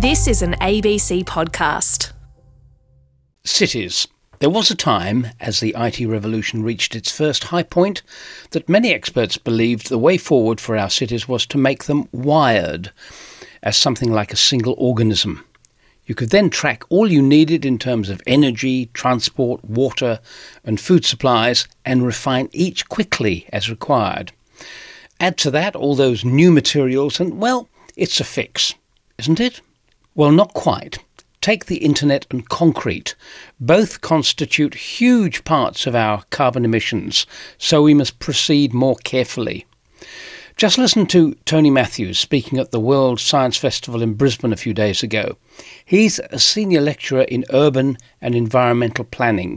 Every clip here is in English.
This is an ABC podcast. Cities. There was a time, as the IT revolution reached its first high point, that many experts believed the way forward for our cities was to make them wired as something like a single organism. You could then track all you needed in terms of energy, transport, water and food supplies and refine each quickly as required. Add to that all those new materials and, well, it's a fix, isn't it? Well, not quite. Take the internet and concrete. Both constitute huge parts of our carbon emissions, so we must proceed more carefully. Just listen to Tony Matthews speaking at the World Science Festival in Brisbane a few days ago. He's a senior lecturer in urban and environmental planning.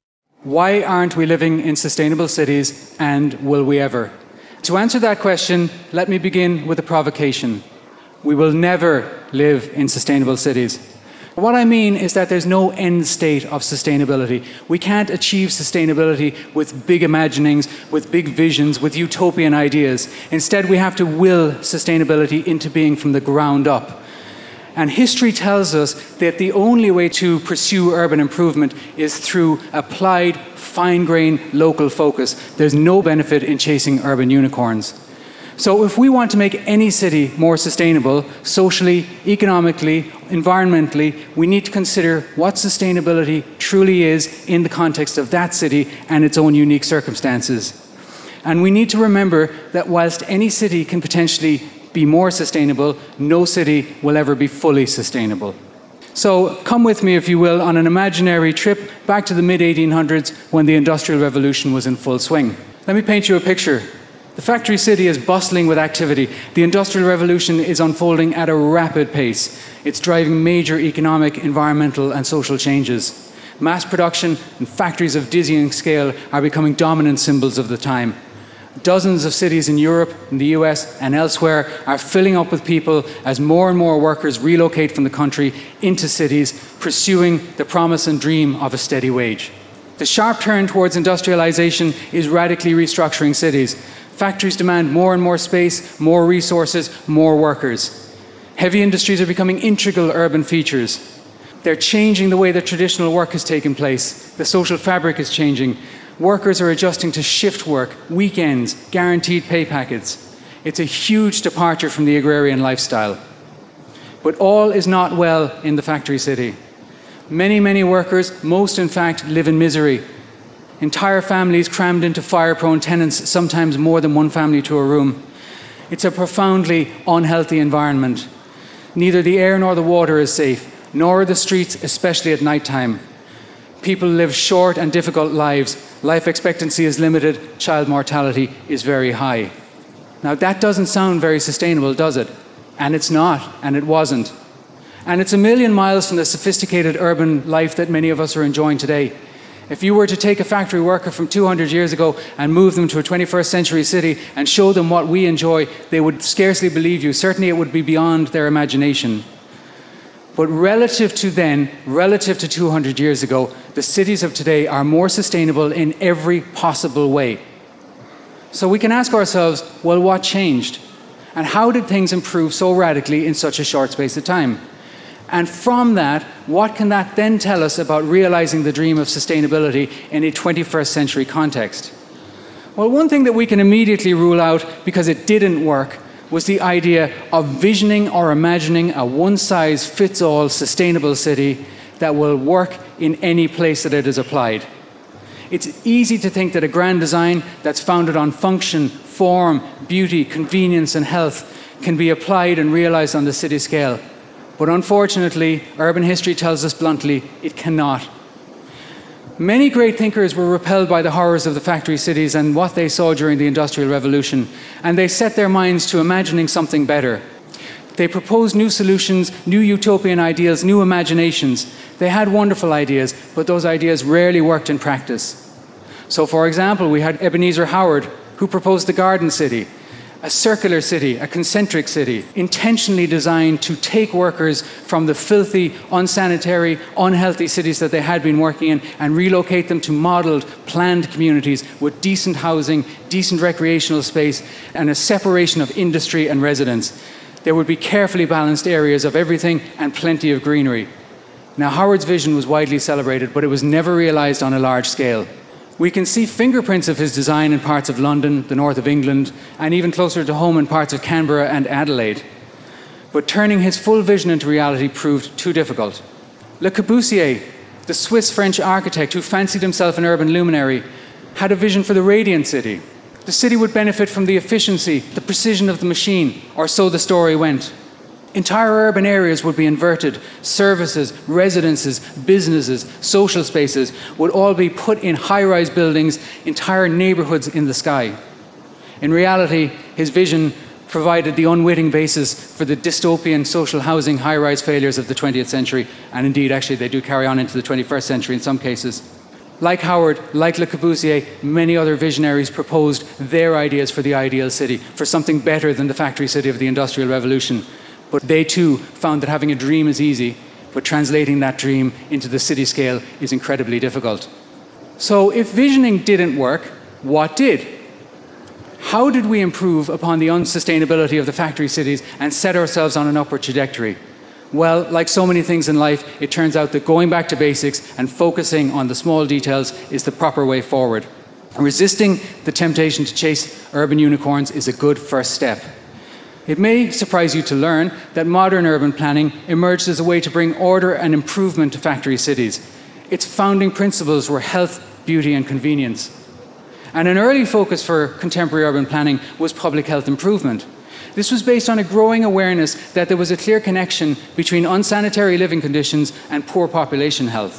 Why aren't we living in sustainable cities, and will we ever? To answer that question, let me begin with a provocation. We will never live in sustainable cities. What I mean is that there's no end state of sustainability. We can't achieve sustainability with big imaginings, with big visions, with utopian ideas. Instead, we have to will sustainability into being from the ground up. And history tells us that the only way to pursue urban improvement is through applied, fine-grained local focus. There's no benefit in chasing urban unicorns. So if we want to make any city more sustainable, socially, economically, environmentally, we need to consider what sustainability truly is in the context of that city and its own unique circumstances. And we need to remember that whilst any city can potentially be more sustainable, no city will ever be fully sustainable. So come with me, if you will, on an imaginary trip back to the mid-1800s when the Industrial Revolution was in full swing. Let me paint you a picture. The factory city is bustling with activity. The Industrial Revolution is unfolding at a rapid pace. It's driving major economic, environmental and social changes. Mass production and factories of dizzying scale are becoming dominant symbols of the time. Dozens of cities in Europe, in the US and elsewhere are filling up with people as more and more workers relocate from the country into cities, pursuing the promise and dream of a steady wage. The sharp turn towards industrialization is radically restructuring cities. Factories demand more and more space, more resources, more workers. Heavy industries are becoming integral urban features. They're changing the way that traditional work has taken place. The social fabric is changing. Workers are adjusting to shift work, weekends, guaranteed pay packets. It's a huge departure from the agrarian lifestyle. But all is not well in the factory city. Many workers, most in fact, live in misery. Entire families crammed into fire-prone tenants, sometimes more than one family to a room. It's a profoundly unhealthy environment. Neither the air nor the water is safe, nor are the streets, especially at night time. People live short and difficult lives. Life expectancy is limited. Child mortality is very high. Now that doesn't sound very sustainable, does it? And it's not, and it wasn't. And it's a million miles from the sophisticated urban life that many of us are enjoying today. If you were to take a factory worker from 200 years ago and move them to a 21st century city and show them what we enjoy, they would scarcely believe you. Certainly it would be beyond their imagination. But relative to then, relative to 200 years ago, the cities of today are more sustainable in every possible way. So we can ask ourselves, well, what changed? And how did things improve so radically in such a short space of time? And from that, what can that then tell us about realizing the dream of sustainability in a 21st century context? Well, one thing that we can immediately rule out, because it didn't work, was the idea of visioning or imagining a one-size-fits-all sustainable city that will work in any place that it is applied. It's easy to think that a grand design that's founded on function, form, beauty, convenience and health can be applied and realized on the city scale. But unfortunately, urban history tells us bluntly, it cannot. Many great thinkers were repelled by the horrors of the factory cities and what they saw during the Industrial Revolution, and they set their minds to imagining something better. They proposed new solutions, new utopian ideals, new imaginations. They had wonderful ideas, but those ideas rarely worked in practice. So, for example, we had Ebenezer Howard, who proposed the Garden City, a circular city, a concentric city, intentionally designed to take workers from the filthy, unsanitary, unhealthy cities that they had been working in and relocate them to modelled, planned communities with decent housing, decent recreational space, and a separation of industry and residents. there would be carefully balanced areas of everything and plenty of greenery. Now, Howard's vision was widely celebrated, but it was never realised on a large scale. We can see fingerprints of his design in parts of London, the north of England, and even closer to home in parts of Canberra and Adelaide. But turning his full vision into reality proved too difficult. Le Corbusier, the Swiss-French architect who fancied himself an urban luminary, had a vision for the radiant city. The city would benefit from the efficiency, the precision of the machine, or so the story went. Entire urban areas would be inverted. Services, residences, businesses, social spaces would all be put in high-rise buildings, entire neighbourhoods in the sky. In reality, his vision provided the unwitting basis for the dystopian social housing high-rise failures of the 20th century, and indeed, actually, they do carry on into the 21st century in some cases. Like Howard, like Le Corbusier, many other visionaries proposed their ideas for the ideal city, for something better than the factory city of the Industrial Revolution. But they too found that having a dream is easy, but translating that dream into the city scale is incredibly difficult. So if visioning didn't work, what did? How did we improve upon the unsustainability of the factory cities and set ourselves on an upward trajectory? Well, like so many things in life, it turns out that going back to basics and focusing on the small details is the proper way forward. Resisting the temptation to chase urban unicorns is a good first step. It may surprise you to learn that modern urban planning emerged as a way to bring order and improvement to factory cities. Its founding principles were health, beauty, and convenience. And an early focus for contemporary urban planning was public health improvement. This was based on a growing awareness that there was a clear connection between unsanitary living conditions and poor population health.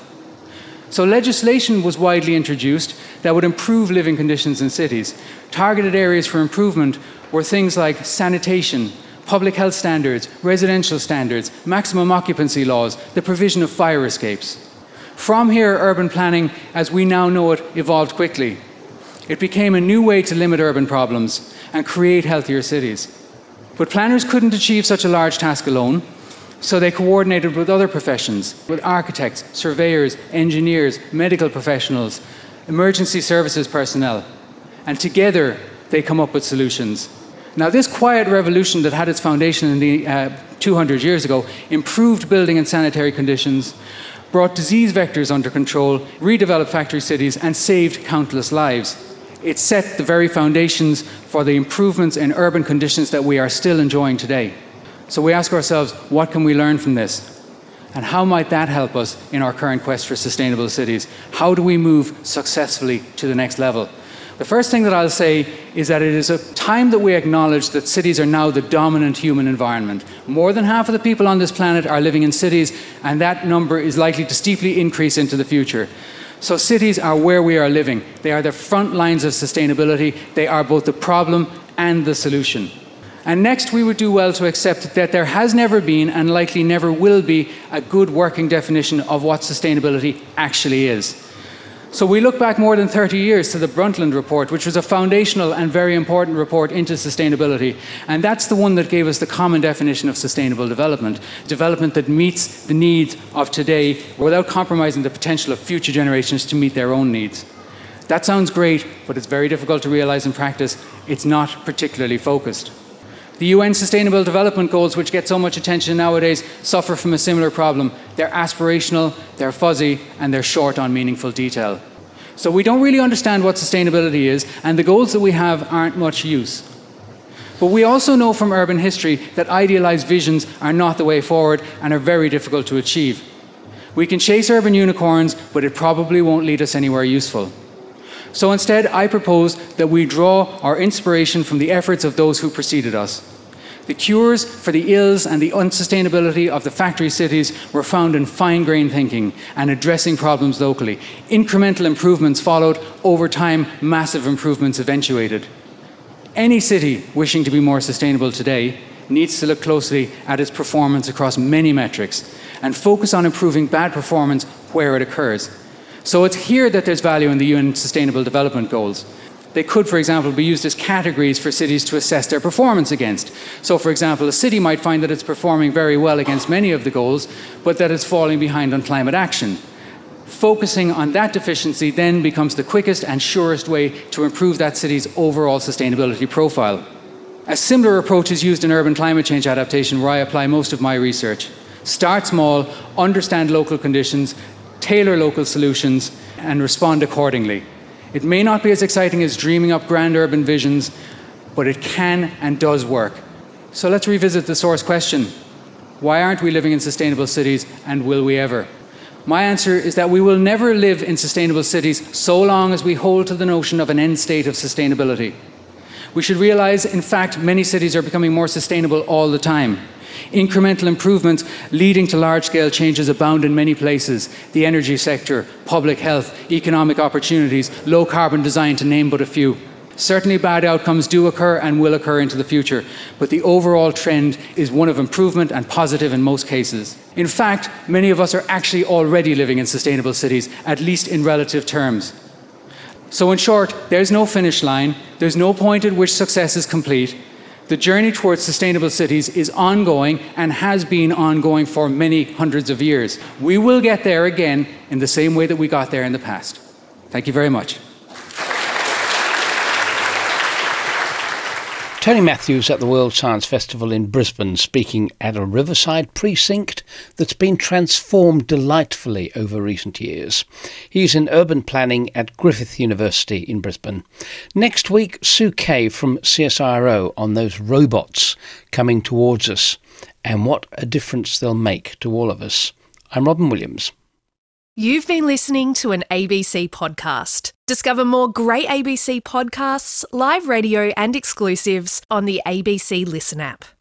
So legislation was widely introduced that would improve living conditions in cities. Targeted areas for improvement were things like sanitation, public health standards, residential standards, maximum occupancy laws, the provision of fire escapes. From here, urban planning, as we now know it, evolved quickly. It became a new way to limit urban problems and create healthier cities. But planners couldn't achieve such a large task alone, so they coordinated with other professions, with architects, surveyors, engineers, medical professionals, emergency services personnel, and together they come up with solutions. Now, this quiet revolution that had its foundation in the 200 years ago improved building and sanitary conditions, brought disease vectors under control, redeveloped factory cities, and saved countless lives. It set the very foundations for the improvements in urban conditions that we are still enjoying today. So we ask ourselves, what can we learn from this? And how might that help us in our current quest for sustainable cities? How do we move successfully to the next level? The first thing that I'll say is that it is a time that we acknowledge that cities are now the dominant human environment. More than half of the people on this planet are living in cities, and that number is likely to steeply increase into the future. So cities are where we are living. They are the front lines of sustainability. They are both the problem and the solution. And next, we would do well to accept that there has never been, and likely never will be, a good working definition of what sustainability actually is. So we look back more than 30 years to the Brundtland Report, which was a foundational and very important report into sustainability. And that's the one that gave us the common definition of sustainable development. Development that meets the needs of today without compromising the potential of future generations to meet their own needs. That sounds great, but it's very difficult to realize in practice. It's not particularly focused. The UN Sustainable Development Goals, which get so much attention nowadays, suffer from a similar problem. They're aspirational, they're fuzzy, and they're short on meaningful detail. So we don't really understand what sustainability is, and the goals that we have aren't much use. But we also know from urban history that idealized visions are not the way forward and are very difficult to achieve. We can chase urban unicorns, but it probably won't lead us anywhere useful. So instead, I propose that we draw our inspiration from the efforts of those who preceded us. The cures for the ills and the unsustainability of the factory cities were found in fine-grained thinking and addressing problems locally. Incremental improvements followed. Over time, massive improvements eventuated. Any city wishing to be more sustainable today needs to look closely at its performance across many metrics and focus on improving bad performance where it occurs. So it's here that there's value in the UN Sustainable Development Goals. They could, for example, be used as categories for cities to assess their performance against. So, for example, a city might find that it's performing very well against many of the goals, but that it's falling behind on climate action. Focusing on that deficiency then becomes the quickest and surest way to improve that city's overall sustainability profile. A similar approach is used in urban climate change adaptation, where I apply most of my research. Start small, understand local conditions, tailor local solutions, and respond accordingly. It may not be as exciting as dreaming up grand urban visions, but it can and does work. So let's revisit the source question. Why aren't we living in sustainable cities, and will we ever? My answer is that we will never live in sustainable cities so long as we hold to the notion of an end state of sustainability. We should realise, in fact, many cities are becoming more sustainable all the time. Incremental improvements leading to large-scale changes abound in many places: the energy sector, public health, economic opportunities, low-carbon design, to name but a few. Certainly bad outcomes do occur and will occur into the future, but the overall trend is one of improvement and positive in most cases. In fact, many of us are actually already living in sustainable cities, at least in relative terms. So in short, there's no finish line, there's no point at which success is complete. The journey towards sustainable cities is ongoing and has been ongoing for many hundreds of years. We will get there again in the same way that we got there in the past. Thank you very much. Tony Matthews at the World Science Festival in Brisbane, speaking at a riverside precinct that's been transformed delightfully over recent years. He's in urban planning at Griffith University in Brisbane. Next week, Sue Kay from CSIRO on those robots coming towards us and what a difference they'll make to all of us. I'm Robin Williams. You've been listening to an ABC podcast. Discover more great ABC podcasts, live radio and exclusives on the ABC Listen app.